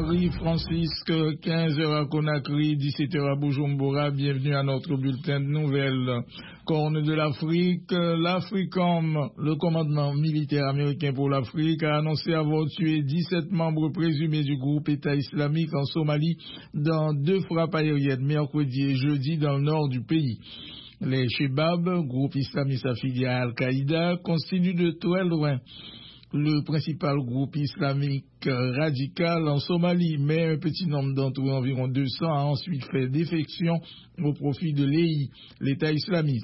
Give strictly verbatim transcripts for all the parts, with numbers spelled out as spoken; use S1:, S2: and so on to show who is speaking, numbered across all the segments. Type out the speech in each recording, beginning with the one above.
S1: Marie-Francisque, quinze heures à Conakry, dix-sept heures à Bujumbura. Bienvenue à notre bulletin de nouvelles. Corne de l'Afrique, l'Africom, le commandement militaire américain pour l'Afrique, a annoncé avoir tué dix-sept membres présumés du groupe État islamique en Somalie dans deux frappes aériennes mercredi et jeudi dans le nord du pays. Les Shebab, groupe islamiste affilié à Al-Qaïda, constituent de très loin le principal groupe islamique radical en Somalie, mais un petit nombre d'entre eux, environ deux cents, a ensuite fait défection au profit de l'E I, l'État islamique.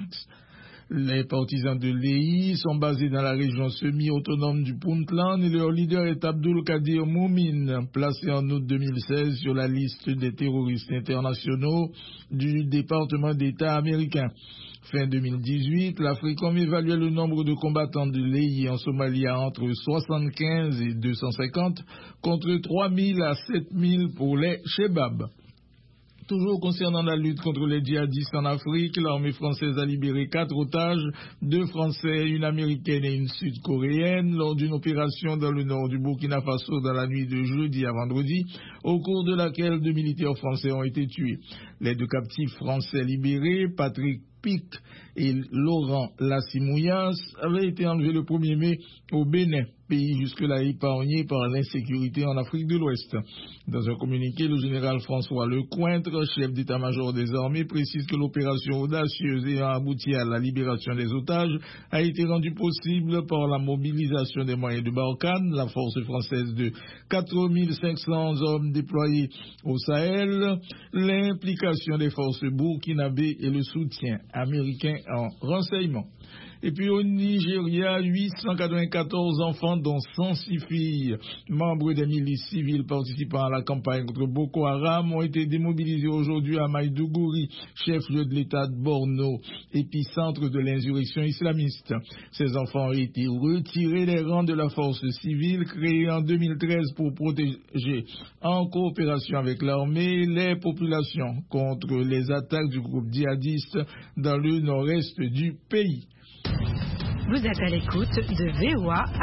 S1: Les partisans de l'E I sont basés dans la région semi-autonome du Puntland et leur leader est Abdul Qadir Moumin, placé en août deux mille seize sur la liste des terroristes internationaux du département d'État américain. Fin deux mille dix-huit, l'Africom évaluait le nombre de combattants de l'E I en Somalie à entre soixante-quinze et deux cent cinquante, contre trois mille à sept mille pour les Shebab. Toujours concernant la lutte contre les djihadistes en Afrique, l'armée française a libéré quatre otages, deux Français, une Américaine et une Sud-Coréenne, lors d'une opération dans le nord du Burkina Faso dans la nuit de jeudi à vendredi, au cours de laquelle deux militaires français ont été tués. Les deux captifs français libérés, Patrick Pic et Laurent Lassimouyas, avaient été enlevés le premier mai au Bénin, pays jusque-là épargné par l'insécurité en Afrique de l'Ouest. Dans un communiqué, le général François Lecointre, chef d'état-major des armées, précise que l'opération audacieuse ayant abouti à la libération des otages a été rendue possible par la mobilisation des moyens de Barkhane, la force française de quatre mille cinq cents hommes déployés au Sahel, l'implication des forces burkinabées et le soutien américain en renseignement. Et puis au Nigeria, huit cent quatre-vingt-quatorze enfants, dont cent six filles, membres des milices civiles participant à la campagne contre Boko Haram, ont été démobilisés aujourd'hui à Maïdougouri, chef-lieu de l'État de Borno, épicentre de l'insurrection islamiste. Ces enfants ont été retirés des rangs de la force civile créée en deux mille treize pour protéger, en coopération avec l'armée, les populations contre les attaques du groupe djihadiste dans le nord-est du pays.
S2: Vous êtes à l'écoute de V O A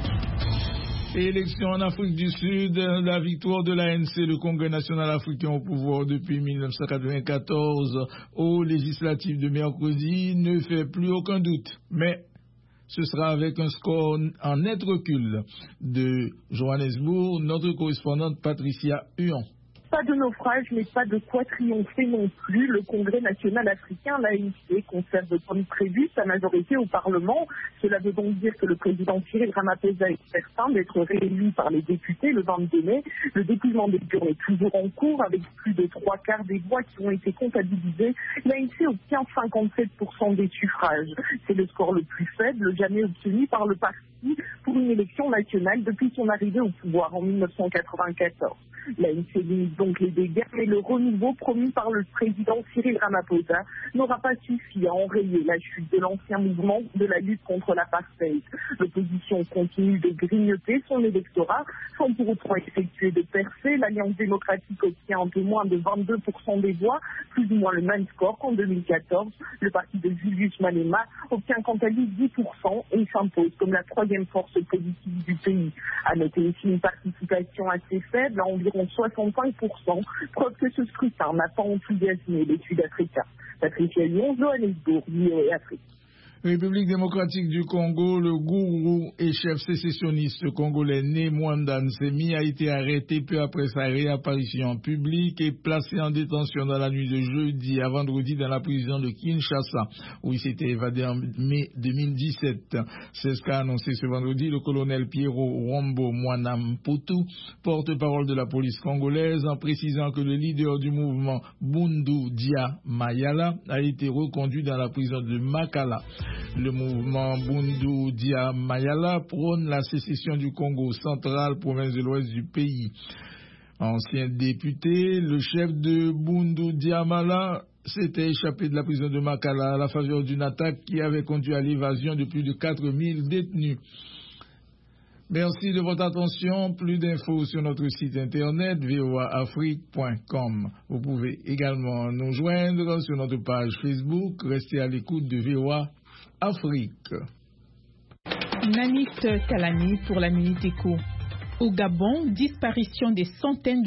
S2: Afrique.
S1: Élection en Afrique du Sud, la victoire de l'A N C, le Congrès national africain au pouvoir depuis mille neuf cent quatre-vingt-quatorze aux législatives de mercredi, ne fait plus aucun doute. Mais ce sera avec un score en net recul. De Johannesburg, notre correspondante Patricia Huon.
S3: Pas de naufrage, mais pas de quoi triompher non plus. Le Congrès national africain, l'A N C, conserve comme prévu sa majorité au Parlement. Cela veut donc dire que le président Cyril Ramaphosa est certain d'être réélu par les députés le vingt-deux mai. Le dépouillement des urnes est toujours en cours avec plus de trois quarts des voix qui ont été comptabilisées. L'A N C obtient cinquante-sept pour cent des suffrages. C'est le score le plus faible jamais obtenu par le parti pour une élection nationale depuis son arrivée au pouvoir en mille neuf cent quatre-vingt-quatorze. L'A N C limite donc les dégâts, mais le renouveau promis par le président Cyril Ramaphosa n'aura pas suffi à enrayer la chute de l'ancien mouvement de la lutte contre l'apartheid. L'opposition continue de grignoter son électorat sans pour autant effectuer de percées. L'Alliance démocratique obtient un peu moins de vingt-deux pour cent des voix, plus ou moins le même score qu'en deux mille quatorze. Le parti de Julius Malema obtient quant à lui dix pour cent et s'impose comme la troisième force politique du pays. À noter aussi une participation assez faible, à environ soixante-cinq pour cent, preuve que ce scrutin n'a pas enthousiasmé les Sud-Africains. Patricia Lyon, Johannesburg, V O A Afrique.
S1: République démocratique du Congo, le gourou et chef sécessionniste congolais né Mwanda Nsemi a été arrêté peu après sa réapparition en public et placé en détention dans la nuit de jeudi à vendredi dans la prison de Kinshasa, où il s'était évadé en mai deux mille dix-sept. C'est ce qu'a annoncé ce vendredi le colonel Pierrot Rombo Mwanamputu, porte-parole de la police congolaise, en précisant que le leader du mouvement Bundu Dia Mayala a été reconduit dans la prison de Makala. Le mouvement Bundu Dia Mayala prône la sécession du Congo central, province de l'ouest du pays. Ancien député, le chef de Bundu Dia Mayala s'était échappé de la prison de Makala à la faveur d'une attaque qui avait conduit à l'évasion de plus de quatre mille détenus. Merci de votre attention. Plus d'infos sur notre site internet v o a afrique point com. Vous pouvez également nous joindre sur notre page Facebook. Restez à l'écoute de V O A Afrique.
S4: Nanit Kalani pour la Minute Éco. Au Gabon, disparition des centaines